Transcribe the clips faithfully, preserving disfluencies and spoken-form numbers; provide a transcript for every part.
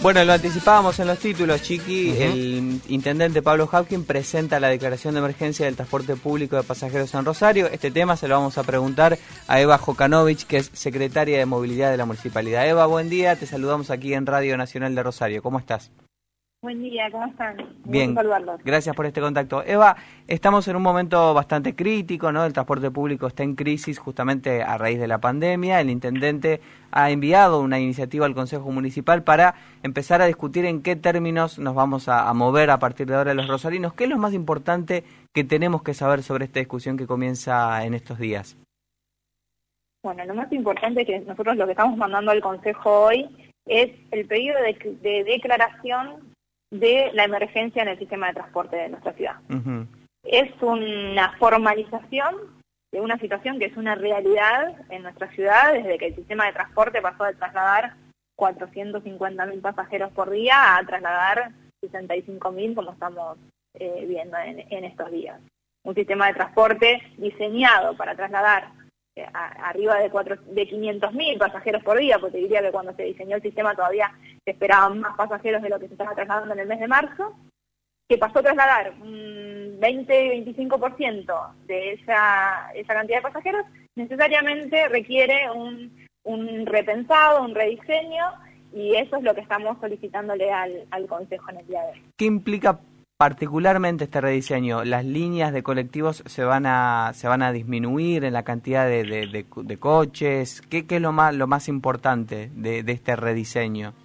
Bueno, lo anticipábamos en los títulos, Chiqui. Uh-huh. El intendente Pablo Hawking presenta la declaración de emergencia del transporte público de pasajeros en Rosario. Este tema se lo vamos a preguntar a Eva Jokanovic, que es secretaria de Movilidad de la Municipalidad. Eva, buen día. Te saludamos aquí en Radio Nacional de Rosario. ¿Cómo estás? Buen día, ¿cómo están? Bien, gracias por este contacto. Eva, estamos en un momento bastante crítico, ¿no? El transporte público está en crisis justamente a raíz de la pandemia. El intendente ha enviado una iniciativa al Consejo Municipal para empezar a discutir en qué términos nos vamos a, a mover a partir de ahora los rosarinos. ¿Qué es lo más importante que tenemos que saber sobre esta discusión que comienza en estos días? Bueno, lo más importante es que nosotros lo que estamos mandando al Consejo hoy es el pedido de, de declaración de la emergencia en el sistema de transporte de nuestra ciudad. Uh-huh. Es una formalización de una situación que es una realidad en nuestra ciudad desde que el sistema de transporte pasó de trasladar cuatrocientos cincuenta mil pasajeros por día a trasladar sesenta y cinco mil como estamos eh, viendo en, en estos días. Un sistema de transporte diseñado para trasladar eh, a, arriba de, cuatro, de quinientos mil pasajeros por día, porque diría que cuando se diseñó el sistema todavía se esperaban más pasajeros de lo que se estaba trasladando en el mes de marzo, que pasó a trasladar un veinte a veinticinco por ciento de esa, esa cantidad de pasajeros, necesariamente requiere un, un repensado, un rediseño, y eso es lo que estamos solicitándole al, al Consejo en el día de hoy. ¿Qué implica particularmente este rediseño? ¿Las líneas de colectivos se van a se van a disminuir en la cantidad de, de, de, de coches? ¿Qué, qué es lo más, lo más importante de, de este rediseño?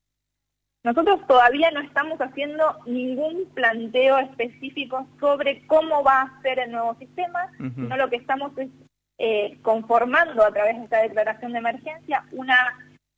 Nosotros todavía no estamos haciendo ningún planteo específico sobre cómo va a ser el nuevo sistema, uh-huh. sino lo que estamos es eh, conformando a través de esta declaración de emergencia una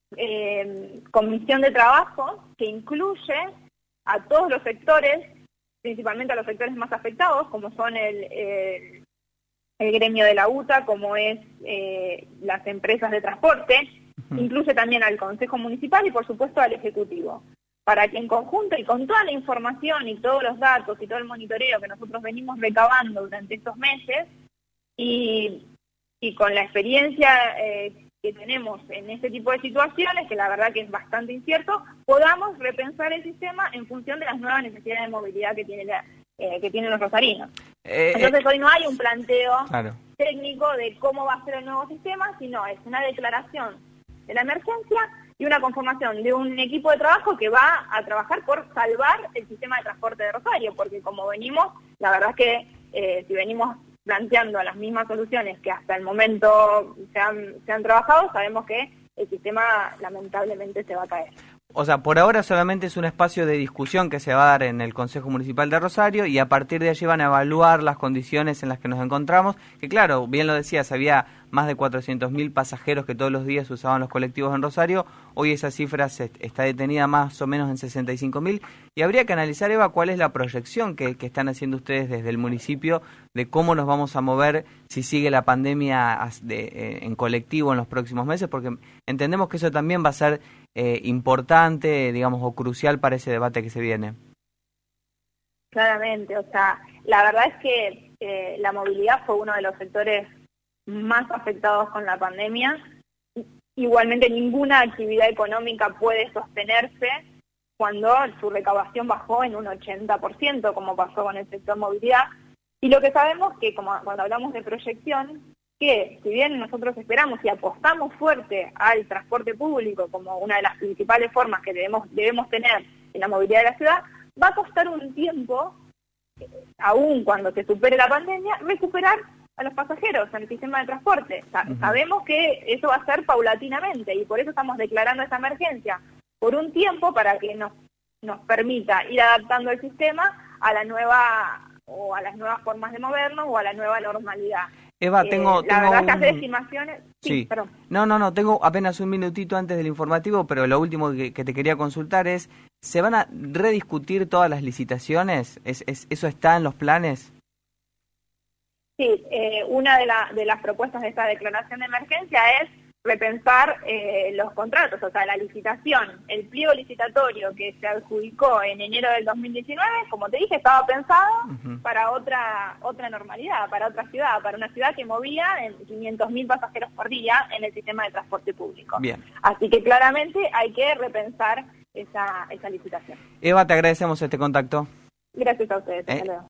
eh, comisión de trabajo que incluye a todos los sectores, principalmente a los sectores más afectados, como son el, el, el gremio de la U T A, como es eh, las empresas de transporte, uh-huh. incluye también al Consejo Municipal y por supuesto al Ejecutivo, para que en conjunto y con toda la información y todos los datos y todo el monitoreo que nosotros venimos recabando durante estos meses y, y con la experiencia eh, que tenemos en este tipo de situaciones, que la verdad que es bastante incierto, podamos repensar el sistema en función de las nuevas necesidades de movilidad que, tiene la, eh, que tienen los rosarinos. Eh, Entonces eh, hoy no hay un planteo claro. técnico de cómo va a ser el nuevo sistema, sino es una declaración de la emergencia y una conformación de un equipo de trabajo que va a trabajar por salvar el sistema de transporte de Rosario, porque como venimos, la verdad es que eh, si venimos planteando las mismas soluciones que hasta el momento se han, se han trabajado, sabemos que el sistema lamentablemente se va a caer. O sea, por ahora solamente es un espacio de discusión que se va a dar en el Consejo Municipal de Rosario y a partir de allí van a evaluar las condiciones en las que nos encontramos, que claro, bien lo decías, había más de cuatrocientos mil pasajeros que todos los días usaban los colectivos en Rosario, hoy esa cifra se, está detenida más o menos en sesenta y cinco mil y habría que analizar, Eva, cuál es la proyección que, que están haciendo ustedes desde el municipio de cómo nos vamos a mover si sigue la pandemia de, eh, en colectivo en los próximos meses, porque entendemos que eso también va a ser eh, importante, digamos, o crucial para ese debate que se viene. Claramente, o sea, la verdad es que eh, la movilidad fue uno de los sectores más afectados con la pandemia. Igualmente ninguna actividad económica puede sostenerse cuando su recaudación bajó en un ochenta por ciento, como pasó con el sector movilidad. Y lo que sabemos que, como cuando hablamos de proyección, que si bien nosotros esperamos y apostamos fuerte al transporte público como una de las principales formas que debemos, debemos tener en la movilidad de la ciudad, va a costar un tiempo, aún cuando se supere la pandemia, recuperar a los pasajeros en el sistema de transporte. Uh-huh. Sabemos que eso va a ser paulatinamente y por eso estamos declarando esta emergencia por un tiempo para que nos, nos permita ir adaptando el sistema a la nueva o a las nuevas formas de movernos o a la nueva normalidad. Eva, eh, tengo... La tengo verdad un... que hacer estimaciones... Sí, sí, perdón. No, no, no, tengo apenas un minutito antes del informativo, pero lo último que, que te quería consultar es, ¿se van a rediscutir todas las licitaciones? ¿Es, es, ¿Eso está en los planes? Sí, eh, una de, la, de las propuestas de esta declaración de emergencia es repensar eh, los contratos, o sea, la licitación, el pliego licitatorio que se adjudicó en enero del dos mil diecinueve, como te dije, estaba pensado uh-huh. para otra otra normalidad, para otra ciudad, para una ciudad que movía en quinientos mil pasajeros por día en el sistema de transporte público. Bien. Así que claramente hay que repensar esa, esa licitación. Eva, te agradecemos este contacto. Gracias a ustedes. Eh, Hasta luego.